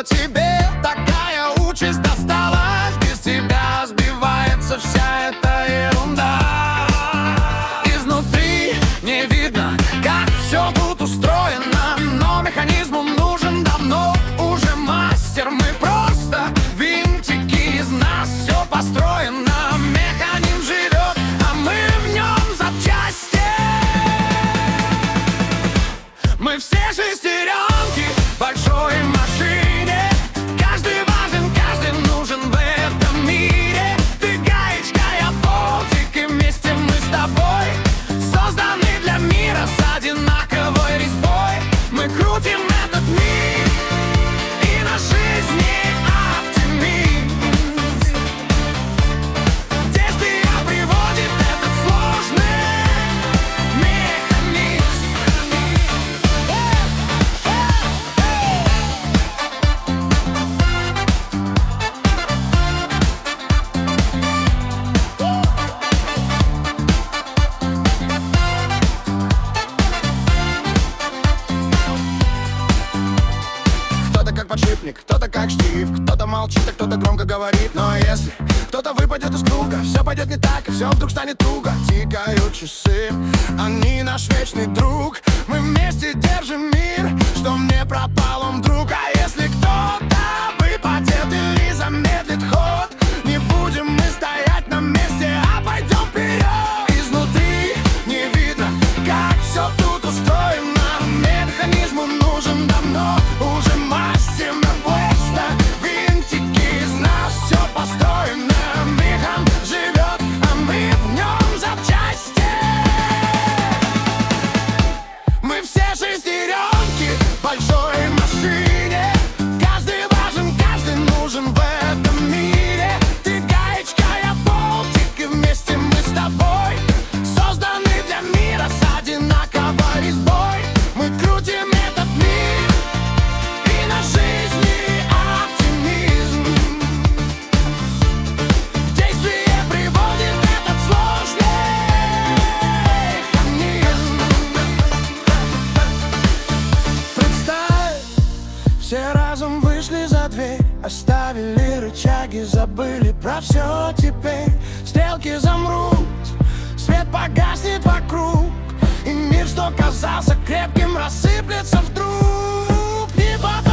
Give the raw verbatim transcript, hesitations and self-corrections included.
тебе такая участь досталась. Без тебя сбивается вся эта ерунда. Изнутри не видно, как все тут устроено, но механизму нужен давно уже мастер. Мы просто винтики, из нас все построено. Механизм живет, а мы в нем запчасти. Мы все шестеренки в большой машине. Каждый важен, каждый нужен в этом мире. Ты гаечка, я болтик, и вместе мы с тобой созданы для мира с одинаковой резьбой. Мы крутим этот мир, и на жизни оптимизм. В действие приводит этот сложный механизм. Кто-то как подшипник, кто-то как штиф, кто-то молчит, а кто-то громко говорит. Но если кто-то выпадет из круга, все пойдет не так, и все вдруг станет туго. Тикают часы, они наш вечный друг. Мы вместе держим мир, что мне пропал он вдруг. А если кто-то выпадет или замедлит ход, не будем мы стоять на месте, а пойдем вперед. Изнутри не видно, как все тут устроено. Механизму нужен давно уже мастер. Мы просто винтики, из нас все построено. Механ живет, а мы в нем запчасти. Мы все шестеренки в большой машине. Каждый важен, каждый нужен в этом мире. Ты гаечка, я болтик, и вместе мы с тобой созданы для мира с одинаковой резьбой. Мы крутим этот мир, и на жизни оптимизм. В действие приводит этот сложный механизм. Представь, все разом вышли за дверь, оставили рычаги, забыли про все теперь. Стрелки замрут, свет погаснет вокруг, и мир, что казался крепким, рассыплется вдруг. Не